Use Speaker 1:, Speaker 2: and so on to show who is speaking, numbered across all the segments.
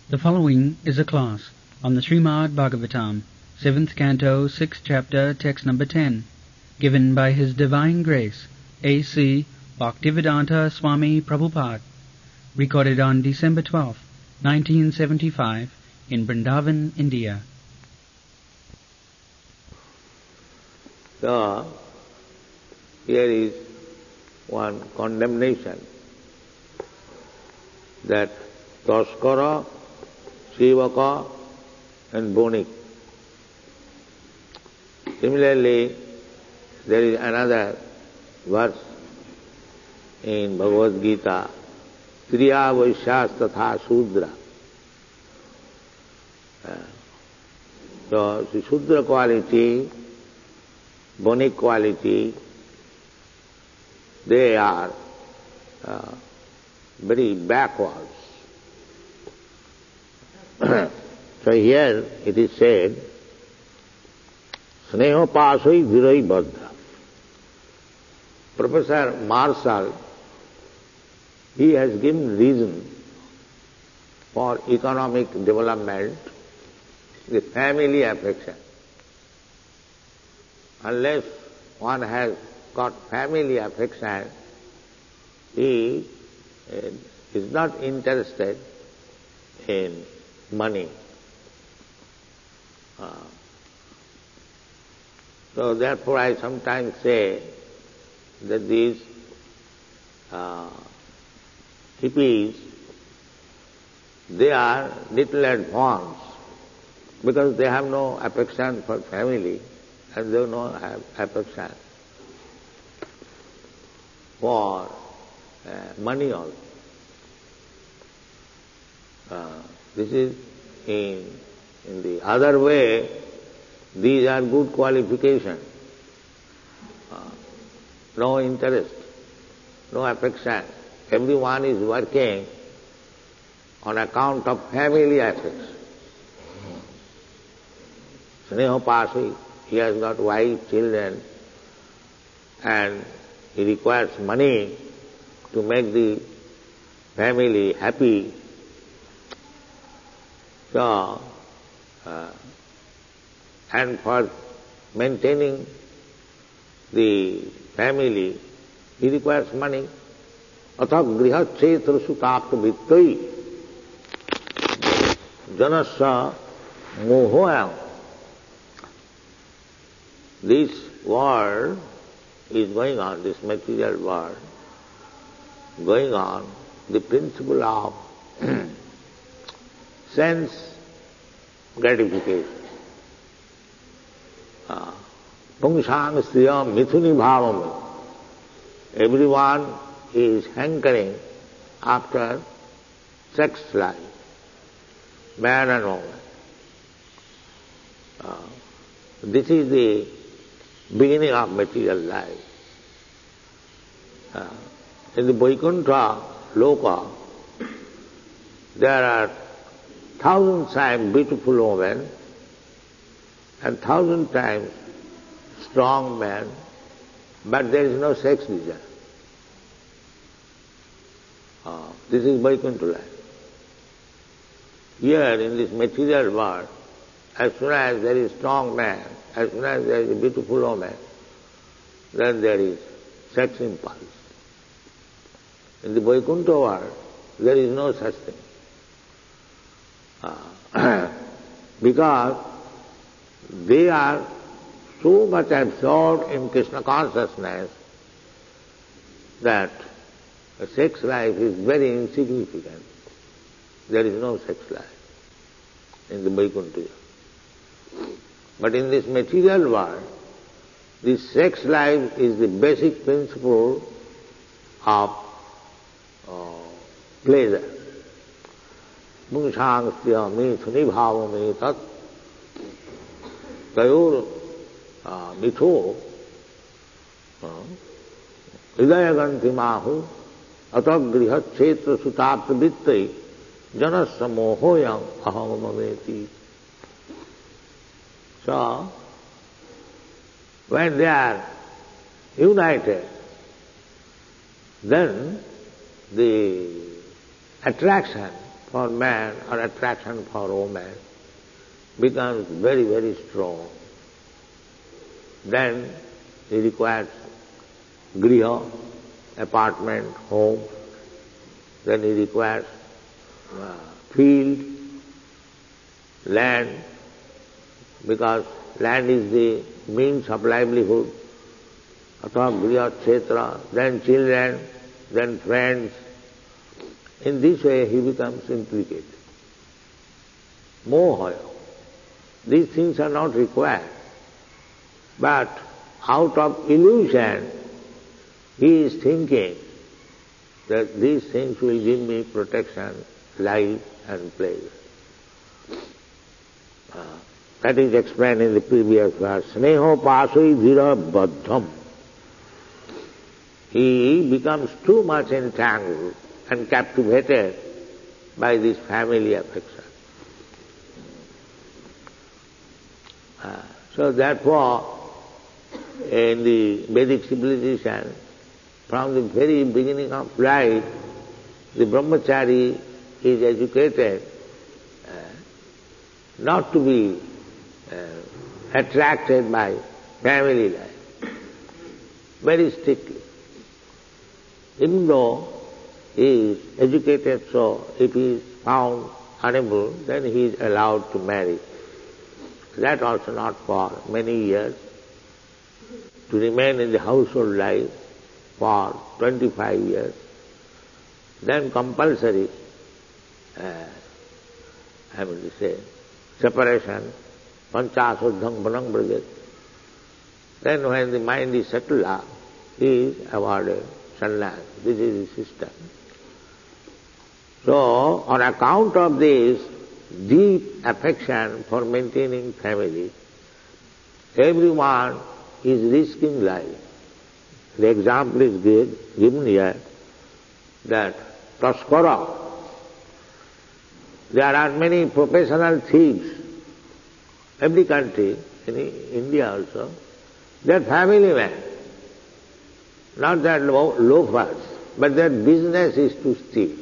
Speaker 1: The following is a class on the Srimad Bhagavatam, 7th Canto, 6th Chapter, Text number 10, given by His Divine Grace, A.C. Bhaktivedanta Swami Prabhupada, recorded on December 12, 1975, in Vrindavan, India.
Speaker 2: So, here is one condemnation that Taskara, Sivaka and Bonik. Similarly, there is another verse in Bhagavad Gita, Striya Vaishyas Tatha Shudra. So, the Shudra quality, Bonik quality, they are very backwards. So here it is said, Sneho Pasoi Virai Badha. Professor Marshall, he has given reason for economic development, the family affection. Unless one has got family affection, he is not interested in money. So therefore I sometimes say that these hippies, they are little advanced because they have no affection for family and they don't have affection for money also. This is in the other way, these are good qualifications. No interest, no affection. Everyone is working on account of family affection. Sneho Pasi, he has got wife, children, and he requires money to make the family happy. So, and for maintaining the family, he requires money. Atha griha chetra sutapta vittai janasya mohoyam. This world is going on, this material world, going on, the principle of sense gratification. Pungsang striyam mithuni bhavam. Everyone is hankering after sex life, man and woman. This is the beginning of material life. In the Vaikuntha Loka, there are 1,000 times beautiful women and 1,000 times strong men, but there is no sex desire. This is Vaikuntha life. Here in this material world, as soon as there is strong man, as soon as there is a beautiful woman, then there is sex impulse. In the Vaikuntha world, there is no such thing. Because they are so much absorbed in Krishna consciousness that sex life is very insignificant. There is no sex life in the Vaikuntha. But in this material world, this sex life is the basic principle of pleasure. Pungsang striyam mithuni bhavam tat tayor mitho hridayaganti mahu atagriha chetra sutapta vittai janasya mohoyam ahamamameti. So, when they are united, then the attraction for man or attraction for woman becomes very, very strong, then he requires griha, apartment, home, then he requires field, land, because land is the means of livelihood, atha griha kshetra, then children, then friends. In this way he becomes implicated. Moha. These things are not required, but out of illusion he is thinking that these things will give me protection, life and pleasure. That is explained in the previous verse. Sneho pasui dhira baddham. He becomes too much entangled and captivated by this family affection. So therefore, in the Vedic civilization, from the very beginning of life, the brahmachari is educated not to be attracted by family life, very strictly. Even though he is educated, so if he is found unable, then he is allowed to marry. That also not for many years, to remain in the household life for 25 years, then compulsory, separation, panchasuddham vanam brajet. Then when the mind is settled up, he is awarded sannyas. This is the system. So, on account of this deep affection for maintaining family, everyone is risking life. The example is given here that Taskara, there are many professional thieves, every country, in India also, they are family men, not that loafers, but their business is to steal.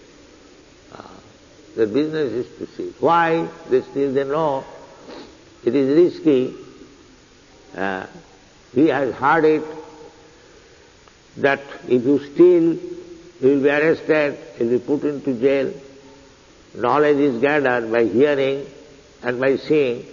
Speaker 2: Their business is to steal. Why they steal? They know it is risky. He has heard it that if you steal, you will be arrested, you will be put into jail. Knowledge is gathered by hearing and by seeing.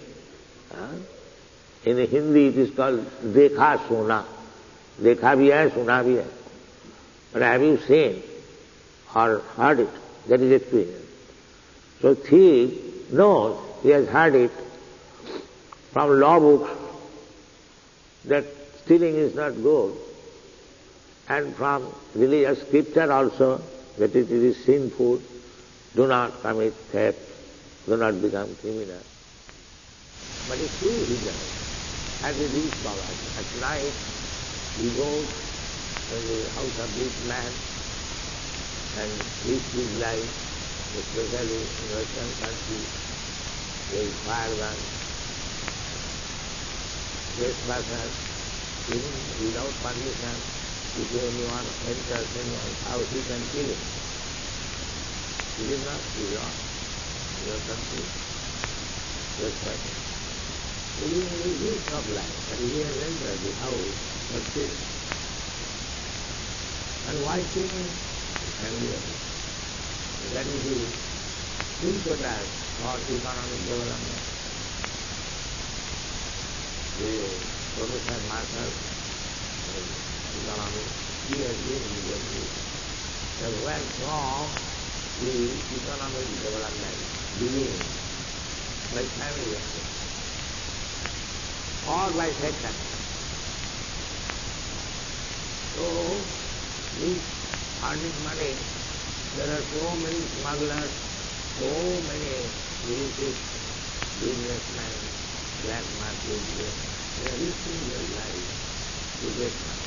Speaker 2: In Hindi it is called dekha suna. Dekha bhi hai, suna bhi hai. But have you seen or heard it? That is experience. So thief knows, he has heard it from law books that stealing is not good, and from religious scripture also that it is sinful. Do not commit theft, do not become criminal. But still he does. As he reads Baba, at night he goes to the house of this man and lives his life, especially in Western countries, there is fire gun, trespassers, even without permission, if anyone enters anyone's house, he can kill him. It is not wrong in your country, trespassing. So he lives of life, but he has entered the house, but still. And why killing? That is the impetus for economic development. The Professor Marshall in economics, he has been in the view that when from the economic development begins by family or by section. So, this earning money, there are so many smugglers, so many illicit businessmen, black market, they are risking their life to get money.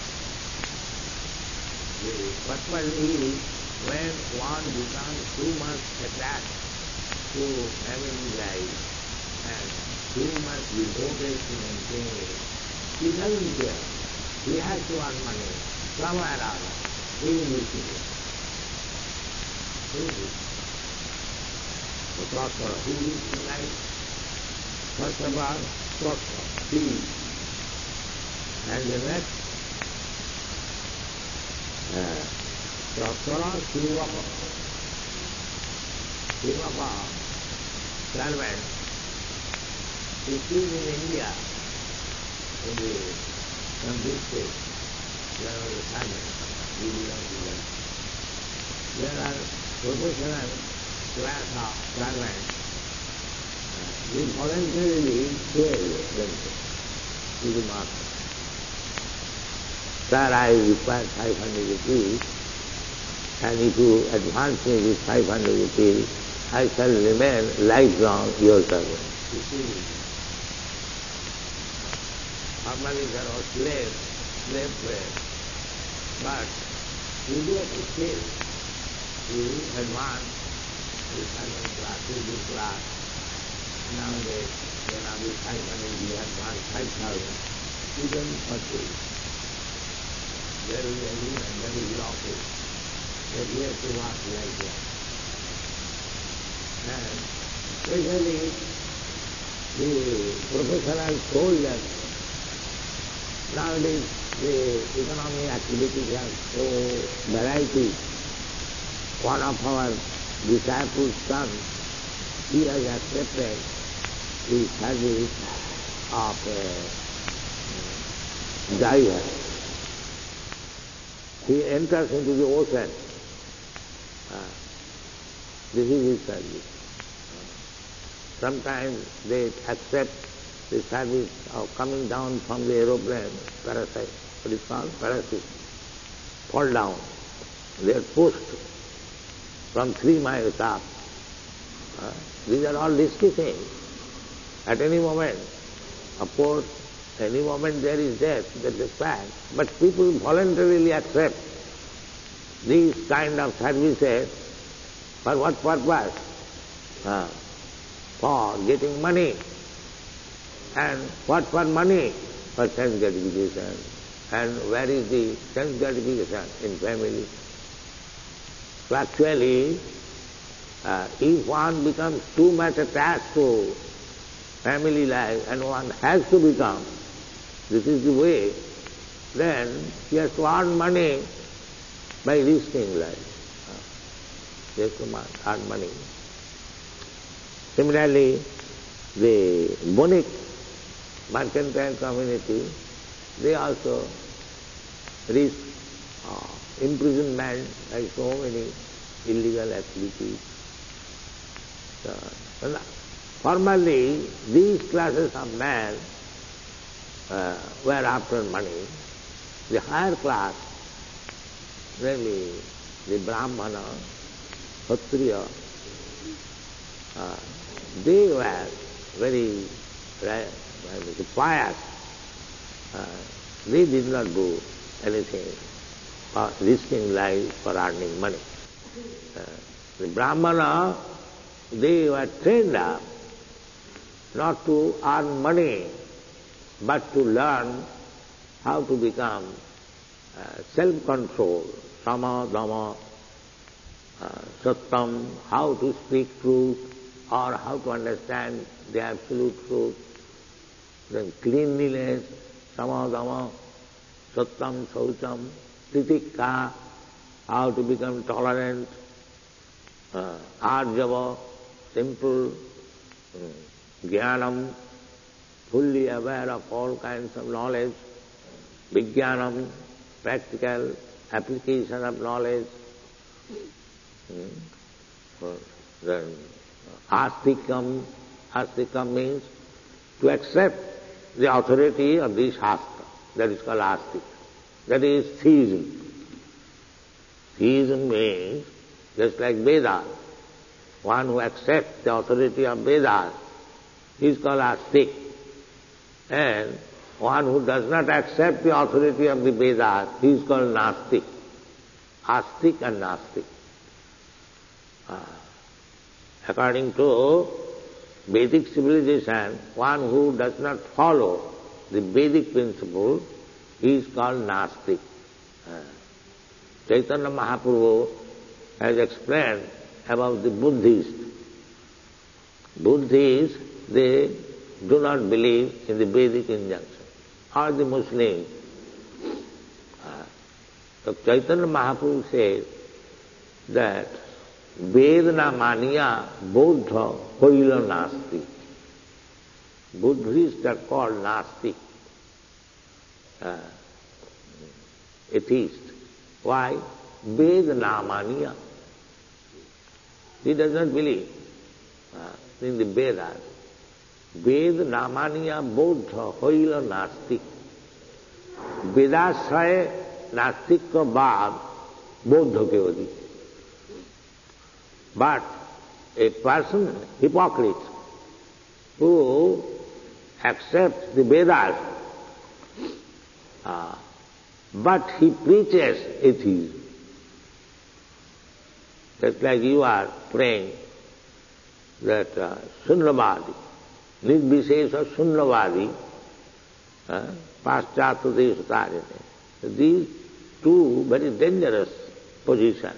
Speaker 2: Particularly when one becomes too much attached to family life and too much devoted to maintaining it, he doesn't care. He has to earn money somewhere or other. He will use it. Prasara, who is tonight? First of all, Prasara, peace. And the next, Prasara, Sivaka. Sivaka, servant. He is in India, in the country state. There are the servants, we belong to them. There are professional class of servants. They voluntarily sell themselves to the master. Sir, I require 500 rupees, and if you advance me this 500 rupees, I shall remain lifelong your servant. Normally there are slave trade, but you do appreciate, you advance the servant class, the class. Nowadays, when I will 500, you advance 5,000, you can purchase. There is a agreement, there is office, that you have to work like that. And especially the professional soldiers, nowadays the economic activities are so variety. One of our disciples' son, he has accepted the service of a diver. He enters into the ocean. This is his service. Sometimes they accept the service of coming down from the aeroplane, parasite, what is called? Parachute, fall down. They are pushed from 3 miles up. These are all risky things. At any moment, of course, any moment there is death, that is a fact. But people voluntarily accept these kind of services. For what purpose? For getting money. And what for money? For sense gratification. And where is the sense gratification? In family. So actually, if one becomes too much attached to family life, and one has to become, this is the way, then he has to earn money by risking life. He has to earn money. Similarly, the Bonic mercantile community, they also risk imprisonment by so many illegal activities. Formerly, these classes of men were after money. The higher class, namely the Brahmana, Kshatriya, they were very pious. They did not do anything for risking life for earning money. The Brahmana, they were trained up not to earn money, but to learn how to become self-control, sama, dhamma, sattam, how to speak truth, or how to understand the absolute truth, then cleanliness, sama, dhamma, sattam, saucham, titikka, how to become tolerant, arjava, simple, jnanam, fully aware of all kinds of knowledge, vijnanam, practical application of knowledge, then astikam, astikam means to accept the authority of the Shastra, that is called astik. That is theism. Theism means, just like Vedas, one who accepts the authority of Vedas, he is called astik. And one who does not accept the authority of the Vedas, he is called nastik. Astik and nastik. According to Vedic civilization, one who does not follow the Vedic principle, he is called nastik. Chaitanya Mahaprabhu has explained about the Buddhist. Buddhists, they do not believe in the Vedic injunction, or the Muslims. So Chaitanya Mahaprabhu says that Vedana Maniya Buddha Hoila Nasti. Buddhists are called Nastik, atheist. Why? Vedana Maniya. He does not believe in the Vedas. Vedana Maniya Buddha Hoila Nastik. Vedashraya नास्तिक का बाद बौद्ध के होती. But a person, hypocrite, who accepts the Vedas, but he preaches atheism. Just like you are praying that Sunnavadi, Nirvishesha Sunnavadi, Paschatya Deshatarine. These two very dangerous positions.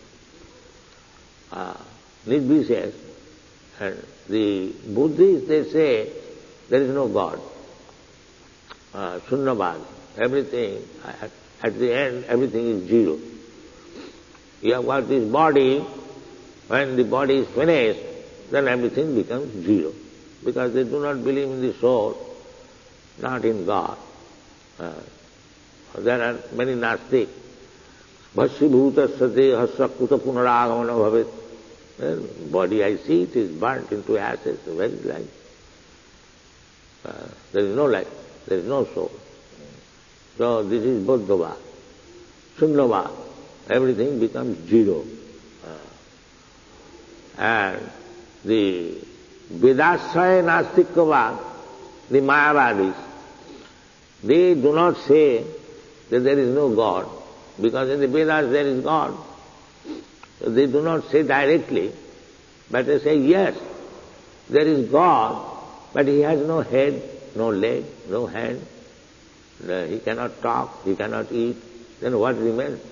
Speaker 2: Nirvishesh, and the Buddhists, they say there is no God. Sunnavadi, everything, at the end, everything is zero. You have got this body, when the body is finished, then everything becomes zero. Because they do not believe in the soul, not in God. There are many Nastik. Bhasya sate hasakuta punaragamana bhavet. Body I see, it is burnt into ashes, very light. There is no life, there is no soul. So this is Buddhava. Sunnava, everything becomes zero. And the Vedashraya Nastikava, the Mayavadis, they do not say that there is no God, because in the Vedas there is God. So they do not say directly, but they say, yes, there is God, but he has no head, no leg, no hand. He cannot talk, he cannot eat. Then what remains?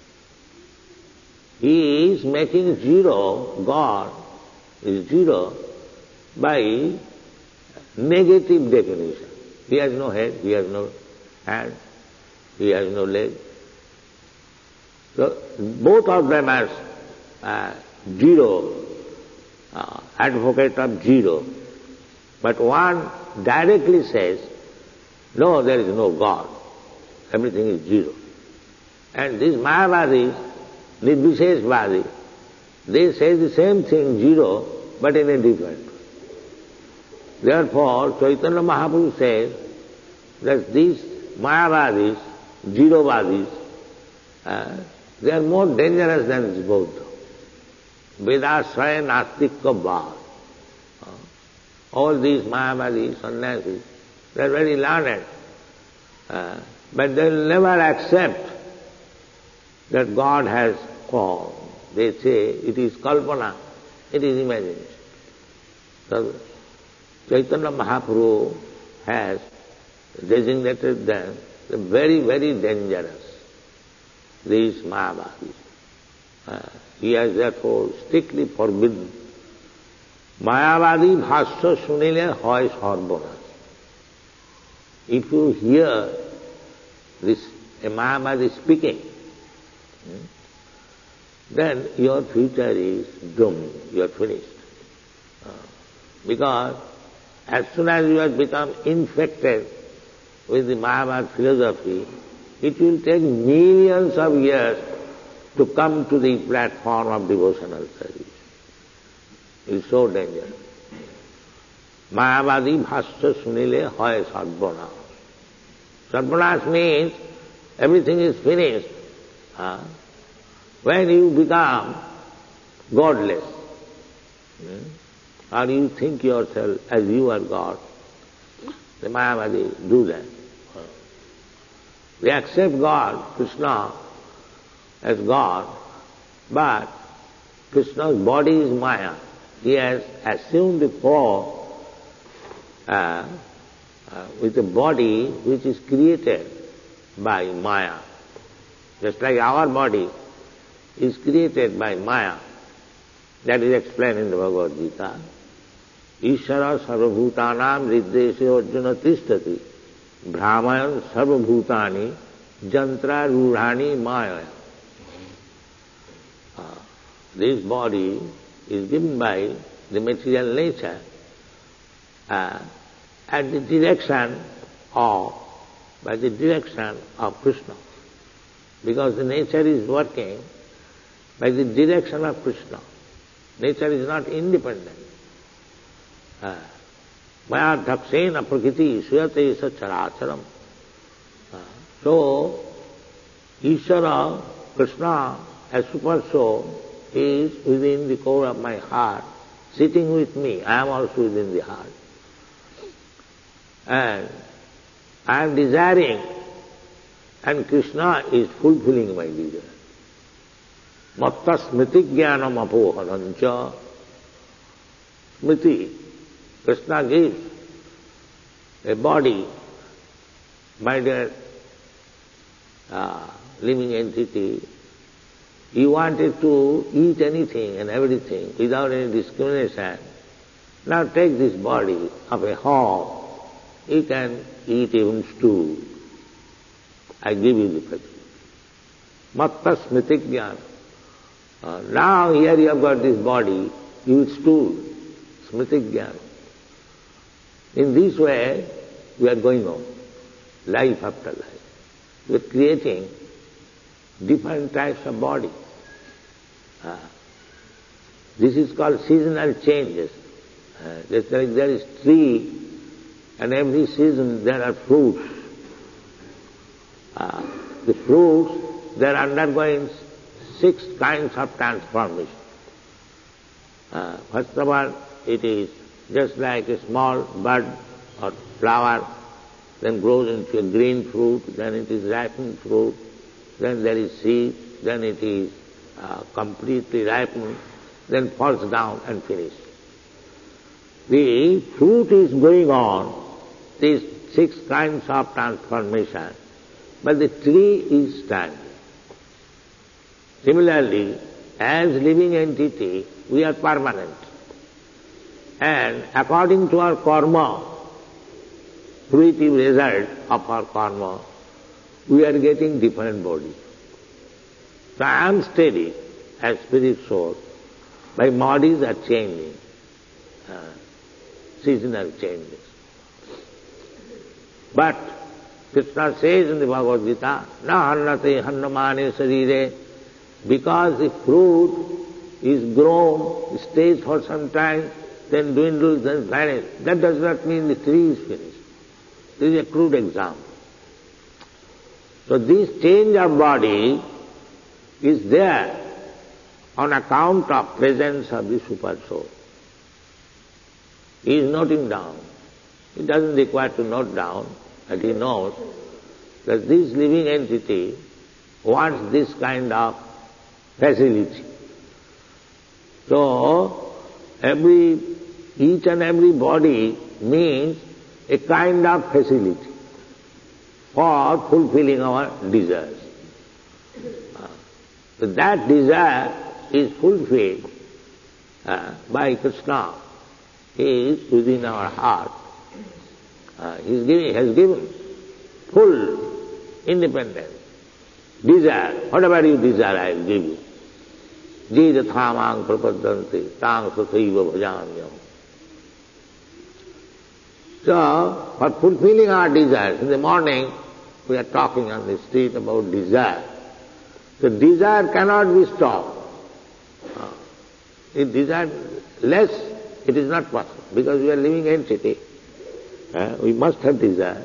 Speaker 2: He is making zero, God is zero, by negative definition. He has no head, he has no hand, he has no leg. So both of them are zero, advocate of zero. But one directly says, no, there is no God. Everything is zero. And these Mayavadis, Nirvisheshvadi, they say the same thing, zero, but in a different way. Therefore, Chaitanya Mahaprabhu says that these Mayavadis, Zero-vadis, they are more dangerous than this Buddha. Vedashraya Nastikka Bhāv. All these Mayavadis, sannyasis, they are very learned, but they will never accept that God has form. They say it is kalpana, it is imagination. So Chaitanya Mahaprabhu has designated them very, very dangerous, these Mayavadis. He has therefore strictly forbidden. Mayavadi bhasya sunile hoy sarvanash. If you hear this a Mayavadi speaking, then your future is doomed, you are finished. Because as soon as you have become infected with the Mayavad philosophy, it will take millions of years to come to the platform of devotional service. It is so dangerous. Mayavadi bhasya sunile hoy sarvanash. Sarvanash means everything is finished. When you become godless, or you think yourself as you are God, the Mayavadis do that. They accept God, Krishna, as God, but Krishna's body is Maya. He has assumed the form with a body which is created by Maya. Just like our body is created by Maya. That is explained in the Bhagavad Gita. Ishara sarvabhutanam riddeshe arjuna tishtati brahmayan sarvabhutani jantra rurhani maya. This body is given by the material nature at the direction of, by the direction of Krishna. Because the nature is working by the direction of Krishna. Nature is not independent. Maya dhaksena prakriti suyate sacharacharam. So, Ishvara, Krishna, as super soul, is within the core of my heart, sitting with me. I am also within the heart. And I am desiring, and Krishna is fulfilling my desire. Matta smriti jnanam apohanancha. Smriti, Krishna gives a body by their living entity. He wanted to eat anything and everything without any discrimination. Now take this body of a hog. You can eat even stew. I give you the facility. Matta smriti jnana. Now here you have got this body, you eat stew. Smriti jnana. In this way, we are going on, life after life. We are creating different types of body. This is called seasonal changes. Just like there is tree, and every season there are fruits. The fruits, they are undergoing 6 kinds of transformation. First of all, it is just like a small bud or flower, then grows into a green fruit, then it is ripened fruit, then there is seed, then it is completely ripened, then falls down and finished. The fruit is going on, these 6 kinds of transformation, but the tree is standing. Similarly, as living entity, we are permanent. And according to our karma, fruitive result of our karma, we are getting different bodies. So I am steady as spirit soul. My bodies are changing, seasonal changes. But Krishna says in the Bhagavad Gita, na hannate hannamane sarire, because the fruit is grown, stays for some time, then dwindles, then vanishes. That does not mean the tree is finished. This is a crude example. So this change of body is there on account of presence of the Super Soul. He is noting down. He doesn't require to note down, but he knows that this living entity wants this kind of facility. So, each and every body means a kind of facility for fulfilling our desires. So that desire is fulfilled by Krishna. He is within our heart. He has given full independence. Desire, whatever you desire, I will give you. Je yathamang prapadanti tang sathaiva bhajamyam. So, for fulfilling our desires, in the morning we are talking on the street about desire. So desire cannot be stopped. If desire less, it is not possible, because we are living entity. We must have desire.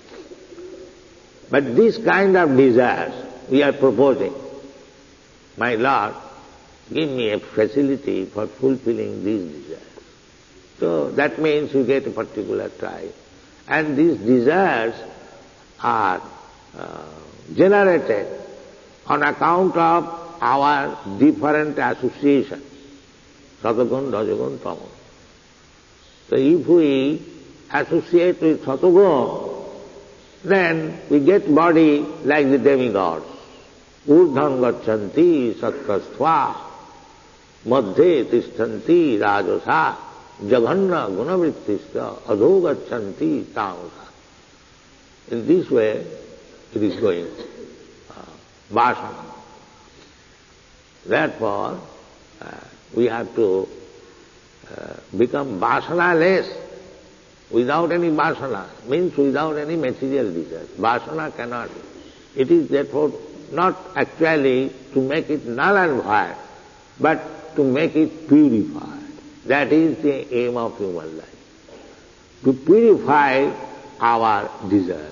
Speaker 2: But this kind of desires we are proposing. My Lord, give me a facility for fulfilling these desires. So that means you get a particular type. And these desires are generated on account of our different associations. Satagun, Rajagun, Tamun. So if we associate with Satagun, then we get body like the demigods. Urdham gachanti sattvastva madhye tishtanti rajasa jaghanna gunavrittista adhogachanti tamasa. In this way it is going, vasana. Therefore, we have to become vasana-less, without any vasana, means without any material desire. Vasana cannot. It is therefore not actually to make it null and void, but to make it purified. That is the aim of human life. To purify our desires.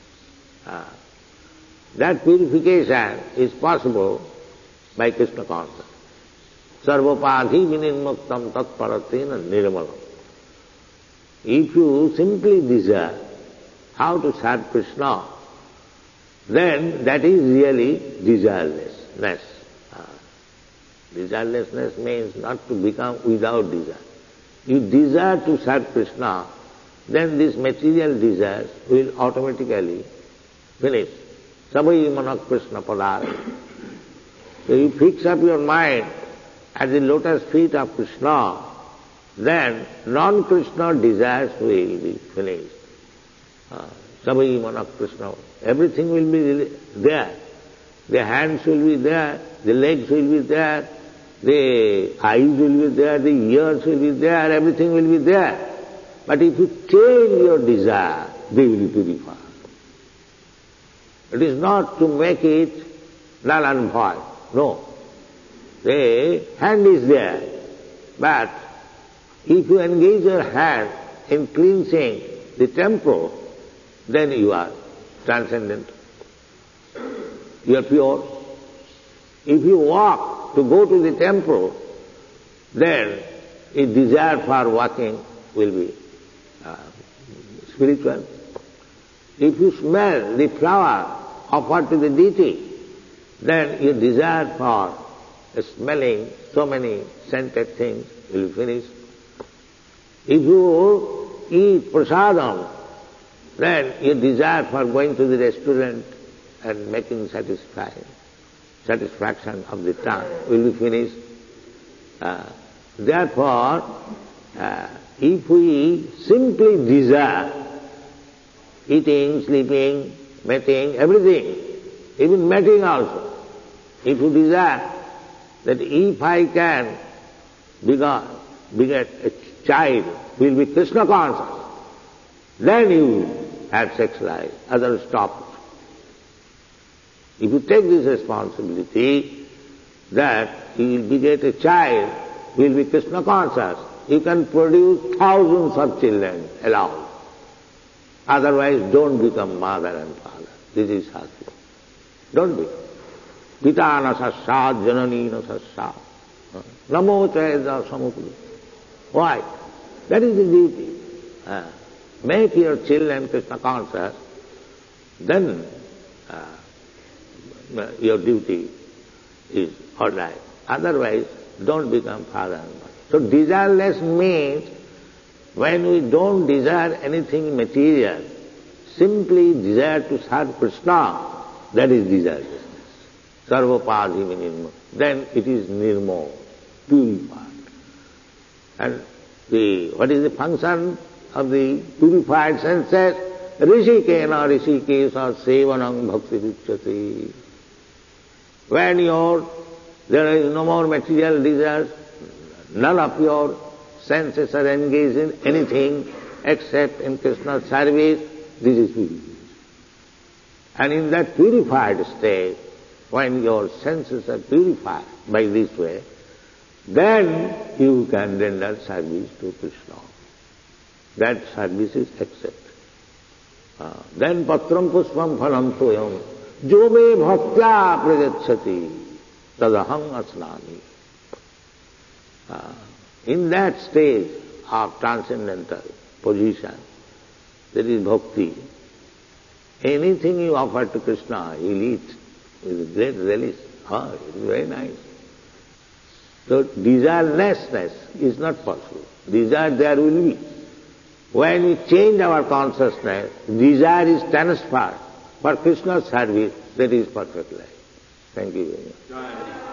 Speaker 2: That purification is possible by Krishna consciousness. Sarvapadhi vinirmuktam tatparatena nirmalam. If you simply desire how to serve Krishna, then that is really desirelessness. Desirelessness means not to become without desire. You desire to serve Krishna, then these material desires will automatically finish. Sabhi manak Krishna padare. So you fix up your mind at the lotus feet of Krishna, then non-Krishna desires will be finished. Sabhi manak Krishna. Everything will be there. The hands will be there, the legs will be there, the eyes will be there, the ears will be there, everything will be there. But if you change your desire, they will be purified. It is not to make it null and void. No. The hand is there, but if you engage your hand in cleansing the temple, then you are transcendent. You are pure. If you walk to go to the temple, then a desire for walking will be spiritual. If you smell the flower offered to the deity, then your desire for smelling so many scented things will be finished. If you eat prasadam, then your desire for going to the restaurant and making satisfaction of the tongue will be finished. Therefore, if we simply desire eating, sleeping, mating, everything, even mating also, if you desire that if I can beget a child who will be Krishna conscious, then you have sex life, others stop it. If you take this responsibility that you will beget a child who will be Krishna conscious, you can produce thousands of children alone. Otherwise, don't become mother and father. This is Shastra. Don't be. Pita na sassad, janani na sassad. Namo chayada samukulu. Why? That is the duty. Make your children Krishna conscious, then your duty is all right. Otherwise, don't become father and mother. So desireless means when we don't desire anything material, simply desire to serve Krishna, that is desirelessness. Sarvapadhi vinirmo. Then it is nirmo, purified. And what is the function of the purified senses? Rishikena rishikesa sevanam bhakti ruchyate. When there is no more material desires, none of your senses are engaged in anything except in Krishna's service, this is purification. And in that purified state, when your senses are purified by this way, then you can render service to Krishna. That service is accepted. Then patram puspam phalam toyam jo me bhaktya prajachati tadaham asnami. In that stage of transcendental position, there is bhakti. Anything you offer to Krishna, he will eat with great relish. It is very nice. So desirelessness is not possible. Desire there will be. When we change our consciousness, desire is transferred for Krishna's service, that is perfect life. Thank you very much.